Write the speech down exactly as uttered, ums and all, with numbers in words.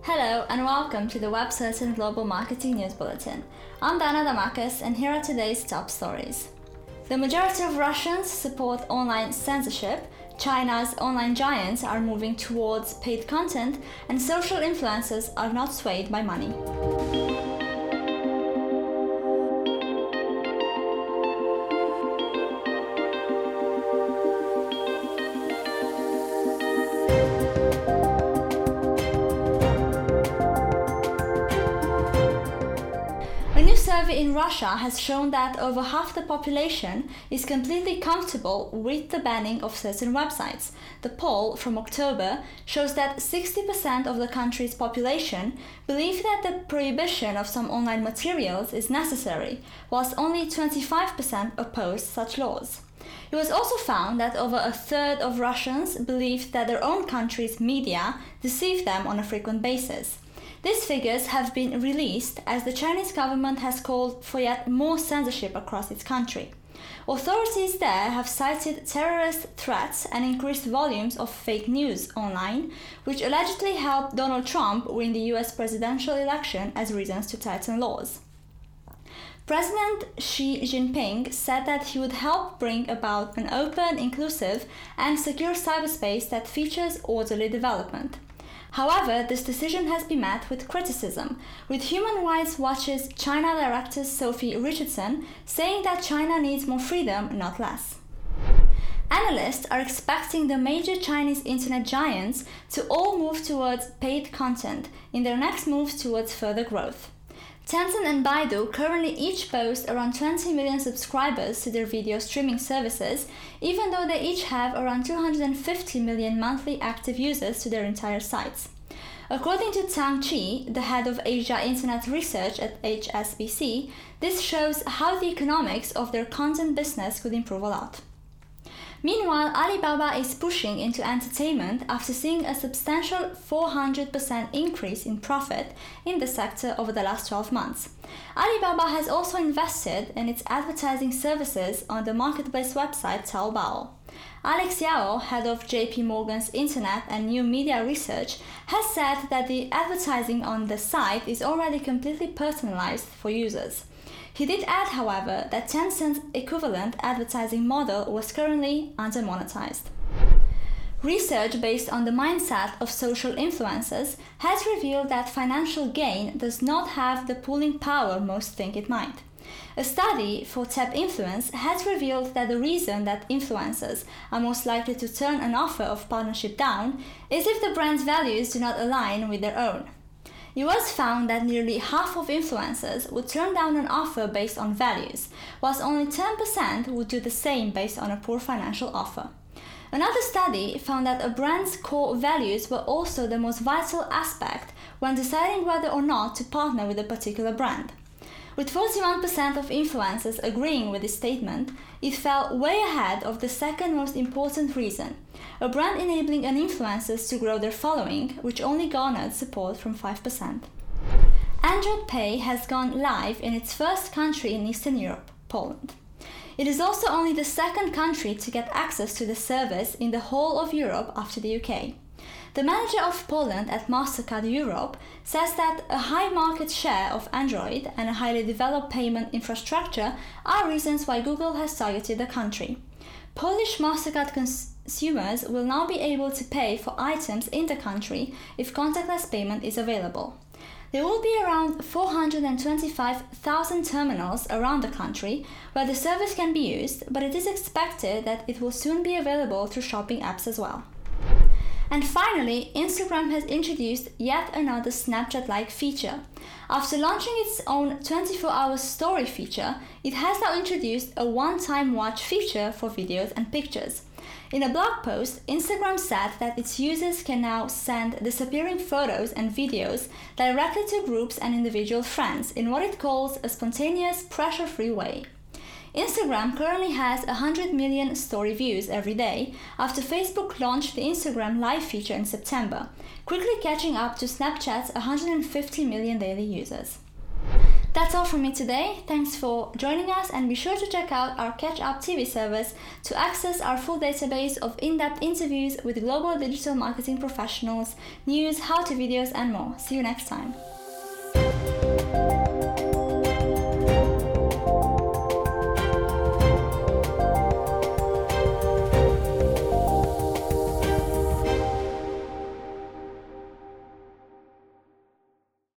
Hello and welcome to the WebCertain Global Marketing News Bulletin. I'm Dana Damakis and here are today's top stories. The majority of Russians support online censorship, China's online giants are moving towards paid content, and social influencers are not swayed by money. A new survey in Russia has shown that over half the population is completely comfortable with the banning of certain websites. The poll from October shows that sixty percent of the country's population believe that the prohibition of some online materials is necessary, whilst only twenty-five percent oppose such laws. It was also found that over a third of Russians believed that their own country's media deceive them on a frequent basis. These figures have been released as the Chinese government has called for yet more censorship across its country. Authorities there have cited terrorist threats and increased volumes of fake news online, which allegedly helped Donald Trump win the U S presidential election as reasons to tighten laws. President Xi Jinping said that he would help bring about an open, inclusive, and secure cyberspace that features orderly development. However, this decision has been met with criticism, with Human Rights Watch's China director Sophie Richardson saying that China needs more freedom, not less. Analysts are expecting the major Chinese internet giants to all move towards paid content in their next move towards further growth. Tencent and Baidu currently each boast around twenty million subscribers to their video streaming services, even though they each have around two hundred fifty million monthly active users to their entire sites. According to Tang Qi, the head of Asia Internet Research at H S B C, this shows how the economics of their content business could improve a lot. Meanwhile, Alibaba is pushing into entertainment after seeing a substantial four hundred percent increase in profit in the sector over the last twelve months. Alibaba has also invested in its advertising services on the marketplace website Taobao. Alex Yao, head of J P Morgan's Internet and New Media Research, has said that the advertising on the site is already completely personalized for users. He did add, however, that Tencent's equivalent advertising model was currently under-monetized. Research based on the mindset of social influencers has revealed that financial gain does not have the pulling power most think it might. A study for Tap Influence has revealed that the reason that influencers are most likely to turn an offer of partnership down is if the brand's values do not align with their own. It was found that nearly half of influencers would turn down an offer based on values, whilst only ten percent would do the same based on a poor financial offer. Another study found that a brand's core values were also the most vital aspect when deciding whether or not to partner with a particular brand. With forty-one percent of influencers agreeing with this statement, it fell way ahead of the second most important reason, a brand enabling an influencers to grow their following, which only garnered support from five percent. Android Pay has gone live in its first country in Eastern Europe, Poland. It is also only the second country to get access to the service in the whole of Europe after the U K. The manager of Poland at Mastercard Europe says that a high market share of Android and a highly developed payment infrastructure are reasons why Google has targeted the country. Polish Mastercard consumers will now be able to pay for items in the country if contactless payment is available. There will be around four hundred twenty-five thousand terminals around the country where the service can be used, but it is expected that it will soon be available through shopping apps as well. And finally, Instagram has introduced yet another Snapchat-like feature. After launching its own twenty-four hour story feature, it has now introduced a one-time watch feature for videos and pictures. In a blog post, Instagram said that its users can now send disappearing photos and videos directly to groups and individual friends in what it calls a spontaneous, pressure-free way. Instagram currently has one hundred million story views every day after Facebook launched the Instagram Live feature in September, quickly catching up to Snapchat's one hundred fifty million daily users. That's all from me today. Thanks for joining us, and be sure to check out our Catch Up T V service to access our full database of in-depth interviews with global digital marketing professionals, news, how-to videos, and more. See you next time.